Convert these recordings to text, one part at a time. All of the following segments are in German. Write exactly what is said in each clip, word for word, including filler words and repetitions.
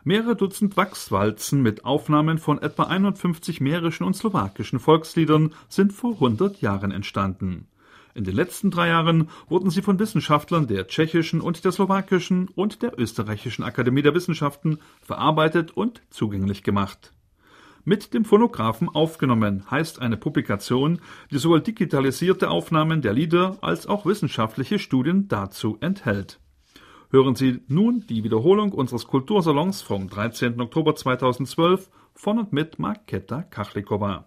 Mehrere Dutzend Wachswalzen mit Aufnahmen von etwa einundfünfzig mährischen und slowakischen Volksliedern sind vor hundert Jahren entstanden. In den letzten drei Jahren wurden sie von Wissenschaftlern der tschechischen und der slowakischen und der österreichischen Akademie der Wissenschaften verarbeitet und zugänglich gemacht. Mit dem Phonographen aufgenommen heißt eine Publikation, die sowohl digitalisierte Aufnahmen der Lieder als auch wissenschaftliche Studien dazu enthält. Hören Sie nun die Wiederholung unseres Kultursalons vom dreizehnten Oktober zweitausendzwölf von und mit Markéta Kachlikova.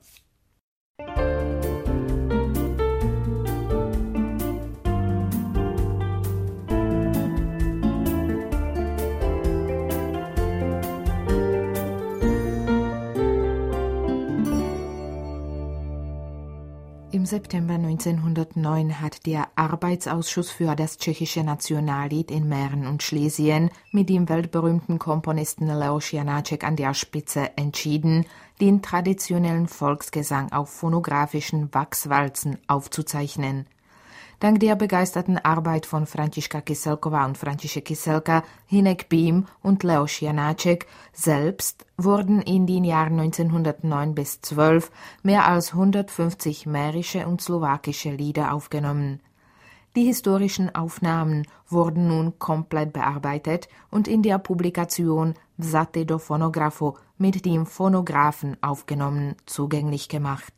Im September neunzehnhundertneun hat der Arbeitsausschuss für das tschechische Nationallied in Mähren und Schlesien mit dem weltberühmten Komponisten Leoš Janáček an der Spitze entschieden, den traditionellen Volksgesang auf phonografischen Wachswalzen aufzuzeichnen. Dank der begeisterten Arbeit von Františka Kyselková und František Kyselka, Hinek Bím und Leoš Janáček selbst wurden in den Jahren neunzehnhundertneun bis zwölf mehr als hundertfünfzig mährische und slowakische Lieder aufgenommen. Die historischen Aufnahmen wurden nun komplett bearbeitet und in der Publikation Vzaty do Fonografu mit dem Phonographen aufgenommen zugänglich gemacht.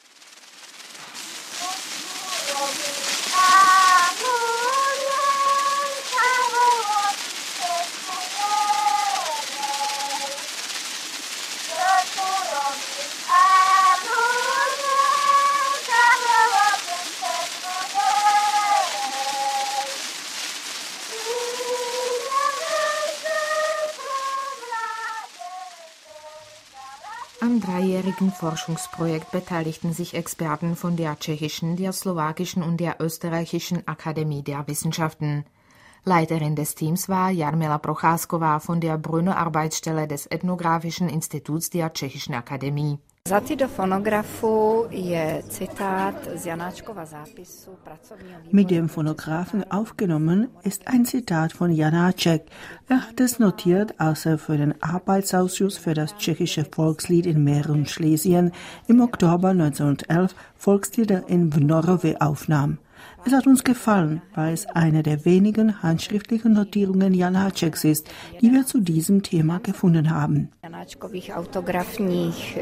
Am dreijährigen Forschungsprojekt beteiligten sich Experten von der tschechischen, der slowakischen und der österreichischen Akademie der Wissenschaften. Leiterin des Teams war Jarmila Procházková von der Brno Arbeitsstelle des Ethnografischen Instituts der Tschechischen Akademie. Vzaty do Fonografu je citát z Janáčkova zápisu pracovního výboru. Mit dem Phonographen aufgenommen ist ein Zitat von Janáček. Er hat es notiert, als er für den Arbeitsausschuss für das tschechische Volkslied in Mähren und Schlesien im Oktober neunzehnhundertelf Volkslieder in Vnorovi aufnahm. Es hat uns gefallen, weil es eine der wenigen handschriftlichen Notierungen Janáčeks ist, die wir zu diesem Thema gefunden haben. Janáčkových autografních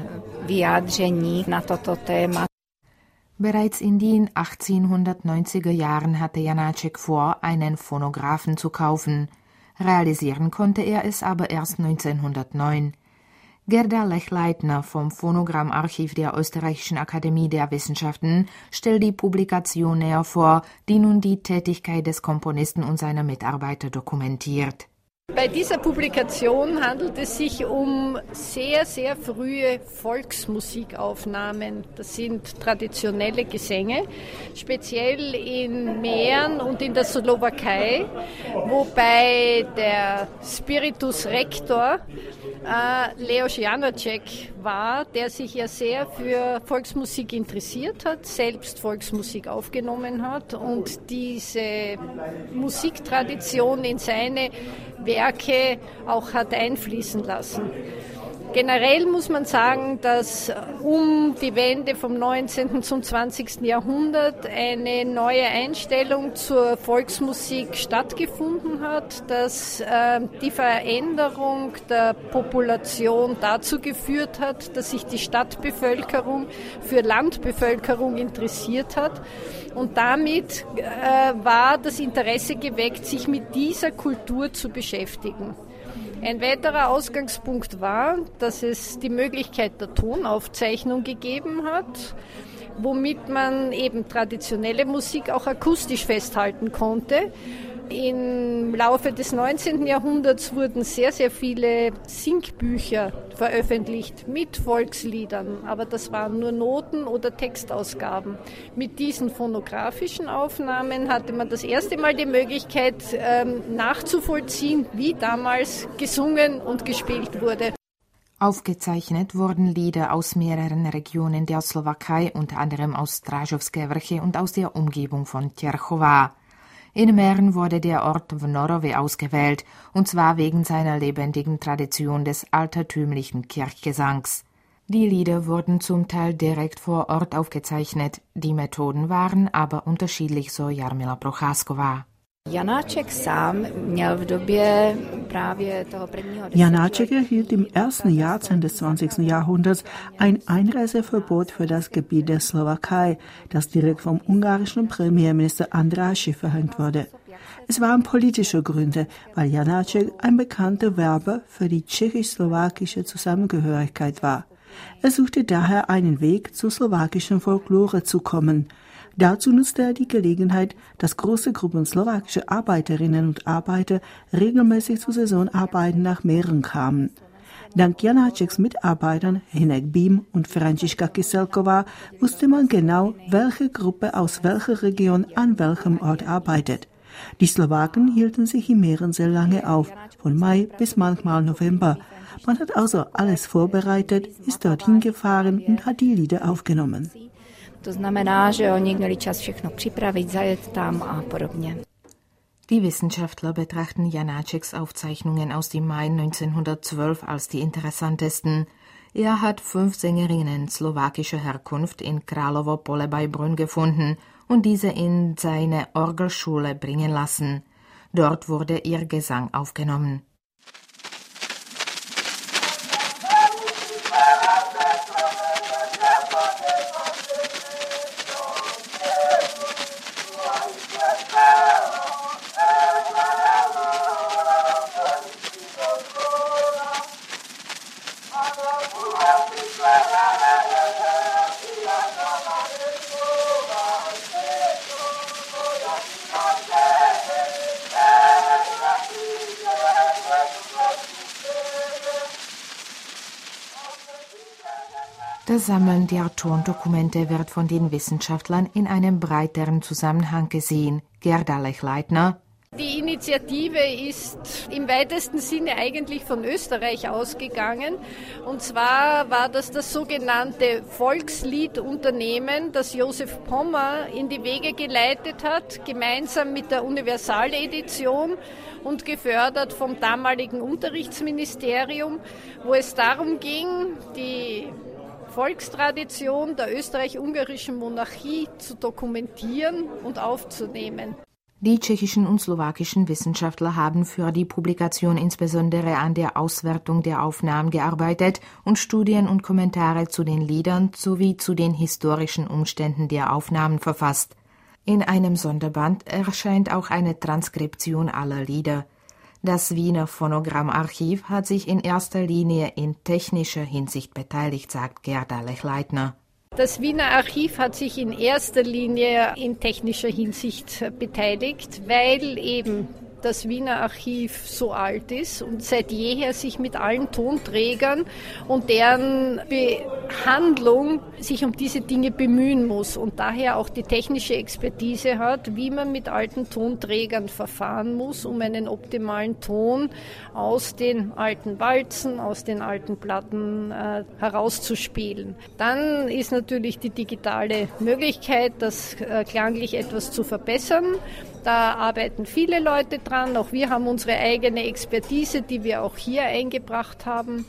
vyjádření na toto téma. Bereits in den achtzehnhundertneunziger Jahren hatte Janáček vor, einen Phonographen zu kaufen. Realisieren konnte er es aber erst neunzehnhundertneun. Gerda Lechleitner vom Phonogrammarchiv der Österreichischen Akademie der Wissenschaften stellt die Publikation näher vor, die nun die Tätigkeit des Komponisten und seiner Mitarbeiter dokumentiert. Bei dieser Publikation handelt es sich um sehr, sehr frühe Volksmusikaufnahmen. Das sind traditionelle Gesänge, speziell in Mähren und in der Slowakei, wobei der Spiritus Rector äh, Leoš Janáček war, der sich ja sehr für Volksmusik interessiert hat, selbst Volksmusik aufgenommen hat und diese Musiktradition in seine Werke auch hat einfließen lassen. Generell muss man sagen, dass um die Wende vom neunzehnten zum zwanzigsten Jahrhundert eine neue Einstellung zur Volksmusik stattgefunden hat, dass äh, die Veränderung der Population dazu geführt hat, dass sich die Stadtbevölkerung für Landbevölkerung interessiert hat. Und damit äh, war das Interesse geweckt, sich mit dieser Kultur zu beschäftigen. Ein weiterer Ausgangspunkt war, dass es die Möglichkeit der Tonaufzeichnung gegeben hat, womit man eben traditionelle Musik auch akustisch festhalten konnte. Im Laufe des neunzehnten Jahrhunderts wurden sehr, sehr viele Singbücher veröffentlicht mit Volksliedern, aber das waren nur Noten oder Textausgaben. Mit diesen phonografischen Aufnahmen hatte man das erste Mal die Möglichkeit, ähm, nachzuvollziehen, wie damals gesungen und gespielt wurde. Aufgezeichnet wurden Lieder aus mehreren Regionen der Slowakei, unter anderem aus Strážovské Vrchy und aus der Umgebung von Těrchová. In Mähren wurde der Ort Vnorowy ausgewählt, und zwar wegen seiner lebendigen Tradition des altertümlichen Kirchgesangs. Die Lieder wurden zum Teil direkt vor Ort aufgezeichnet, die Methoden waren aber unterschiedlich, so Jarmila Procházková. Janáček erhielt im ersten Jahrzehnt des zwanzigsten Jahrhunderts ein Einreiseverbot für das Gebiet der Slowakei, das direkt vom ungarischen Premierminister Andrássy verhängt wurde. Es waren politische Gründe, weil Janáček ein bekannter Werber für die tschechisch-slowakische Zusammengehörigkeit war. Er suchte daher einen Weg, zur slowakischen Folklore zu kommen. Dazu nutzte er die Gelegenheit, dass große Gruppen slowakischer Arbeiterinnen und Arbeiter regelmäßig zu Saisonarbeiten nach Mähren kamen. Dank Janáčeks Mitarbeitern Hinek Bím und Františka Kyselková wusste man genau, welche Gruppe aus welcher Region an welchem Ort arbeitet. Die Slowaken hielten sich in Mähren sehr lange auf, von Mai bis manchmal November. Man hat also alles vorbereitet, ist dorthin gefahren und hat die Lieder aufgenommen. To znamená, že oni měli čas všechno připravit, zajet tam a podobně. Die Wissenschaftler betrachten Janáčeks Aufzeichnungen aus dem Mai neunzehnhundertzwölf als die interessantesten. Er hat fünf Sängerinnen slowakischer Herkunft in Královo Pole bei Brünn gefunden und diese in seine Orgelschule bringen lassen. Dort wurde ihr Gesang aufgenommen. Das Sammeln der Tondokumente wird von den Wissenschaftlern in einem breiteren Zusammenhang gesehen. Gerda Lechleitner. Die Initiative ist im weitesten Sinne eigentlich von Österreich ausgegangen. Und zwar war das das sogenannte Volksliedunternehmen, das Josef Pommer in die Wege geleitet hat, gemeinsam mit der Universaledition und gefördert vom damaligen Unterrichtsministerium, wo es darum ging, die Volkstradition der österreich-ungarischen Monarchie zu dokumentieren und aufzunehmen. Die tschechischen und slowakischen Wissenschaftler haben für die Publikation insbesondere an der Auswertung der Aufnahmen gearbeitet und Studien und Kommentare zu den Liedern sowie zu den historischen Umständen der Aufnahmen verfasst. In einem Sonderband erscheint auch eine Transkription aller Lieder. Das Wiener Phonogrammarchiv hat sich in erster Linie in technischer Hinsicht beteiligt, sagt Gerda Lechleitner. Das Wiener Archiv hat sich in erster Linie in technischer Hinsicht beteiligt, weil eben das Wiener Archiv so alt ist und seit jeher sich mit allen Tonträgern und deren Behandlung sich um diese Dinge bemühen muss und daher auch die technische Expertise hat, wie man mit alten Tonträgern verfahren muss, um einen optimalen Ton aus den alten Walzen, aus den alten Platten äh, herauszuspielen. Dann ist natürlich die digitale Möglichkeit, das äh, klanglich etwas zu verbessern. Da arbeiten viele Leute dran. Auch wir haben unsere eigene Expertise, die wir auch hier eingebracht haben.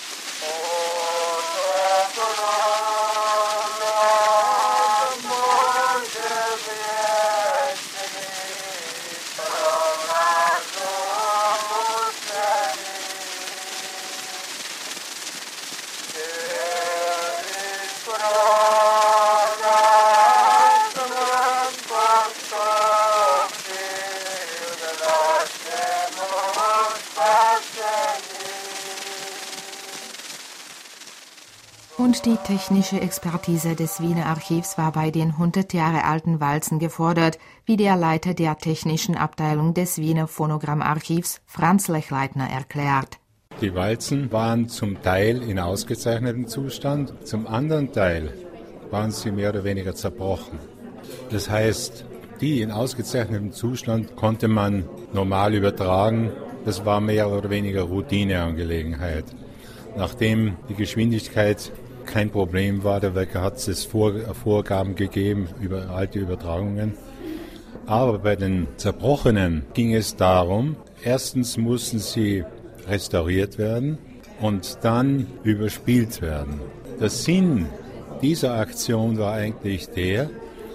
Und die technische Expertise des Wiener Archivs war bei den hundert Jahre alten Walzen gefordert, wie der Leiter der technischen Abteilung des Wiener Phonogrammarchivs, Franz Lechleitner, erklärt. Die Walzen waren zum Teil in ausgezeichnetem Zustand, zum anderen Teil waren sie mehr oder weniger zerbrochen. Das heißt, die in ausgezeichnetem Zustand konnte man normal übertragen. Das war mehr oder weniger Routineangelegenheit. Nachdem die Geschwindigkeit kein Problem war, der Wecker hat es Vor- Vorgaben gegeben über alte Übertragungen. Aber bei den Zerbrochenen ging es darum, erstens mussten sie restauriert werden und dann überspielt werden. Der Sinn dieser Aktion war eigentlich der,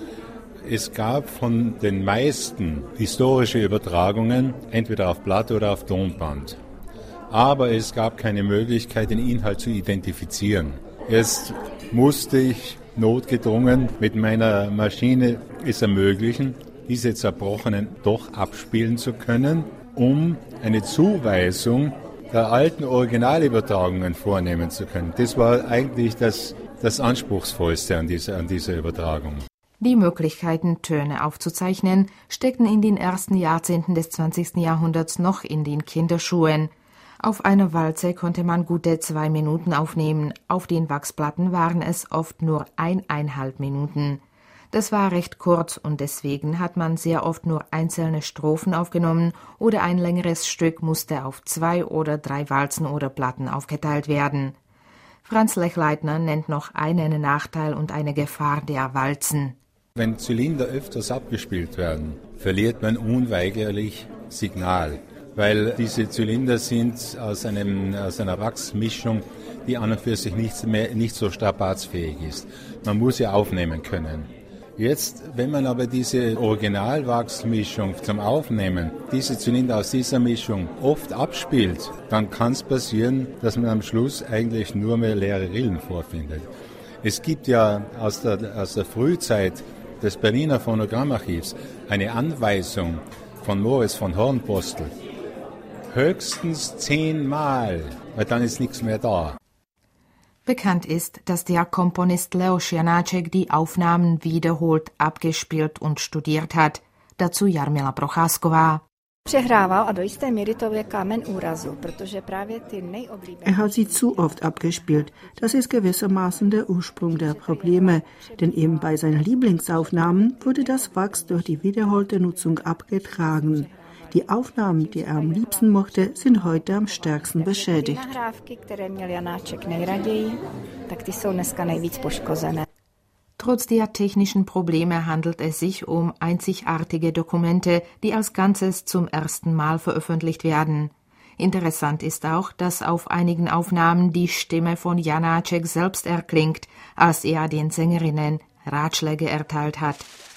es gab von den meisten historische Übertragungen, entweder auf Blatt oder auf Tonband. Aber es gab keine Möglichkeit, den Inhalt zu identifizieren. Jetzt musste ich notgedrungen mit meiner Maschine es ermöglichen, diese Zerbrochenen doch abspielen zu können, um eine Zuweisung der alten Originalübertragungen vornehmen zu können. Das war eigentlich das, das Anspruchsvollste an dieser, an dieser Übertragung. Die Möglichkeiten, Töne aufzuzeichnen, steckten in den ersten Jahrzehnten des zwanzigsten Jahrhunderts noch in den Kinderschuhen. Auf einer Walze konnte man gute zwei Minuten aufnehmen, auf den Wachsplatten waren es oft nur eineinhalb Minuten. Das war recht kurz und deswegen hat man sehr oft nur einzelne Strophen aufgenommen oder ein längeres Stück musste auf zwei oder drei Walzen oder Platten aufgeteilt werden. Franz Lechleitner nennt noch einen Nachteil und eine Gefahr der Walzen. Wenn Zylinder öfters abgespielt werden, verliert man unweigerlich Signal, weil diese Zylinder sind aus, einem, aus einer Wachsmischung, die an und für sich nicht, mehr, nicht so strapatzfähig ist. Man muss sie aufnehmen können. Jetzt, wenn man aber diese Originalwachsmischung zum Aufnehmen, diese Zylinder aus dieser Mischung oft abspielt, dann kann es passieren, dass man am Schluss eigentlich nur mehr leere Rillen vorfindet. Es gibt ja aus der, aus der Frühzeit des Berliner Phonogrammarchivs eine Anweisung von Moritz von Hornbostel. Höchstens zehnmal, weil dann ist nichts mehr da. Bekannt ist, dass der Komponist Leoš Janáček die Aufnahmen wiederholt abgespielt und studiert hat. Dazu Jarmila Procházková. Er hat sie zu oft abgespielt. Das ist gewissermaßen der Ursprung der Probleme, denn eben bei seinen Lieblingsaufnahmen wurde das Wachs durch die wiederholte Nutzung abgetragen. Die Aufnahmen, die er am liebsten mochte, sind heute am stärksten beschädigt. Trotz der technischen Probleme handelt es sich um einzigartige Dokumente, die als Ganzes zum ersten Mal veröffentlicht werden. Interessant ist auch, dass auf einigen Aufnahmen die Stimme von Janáček selbst erklingt, als er den Sängerinnen Ratschläge erteilt hat.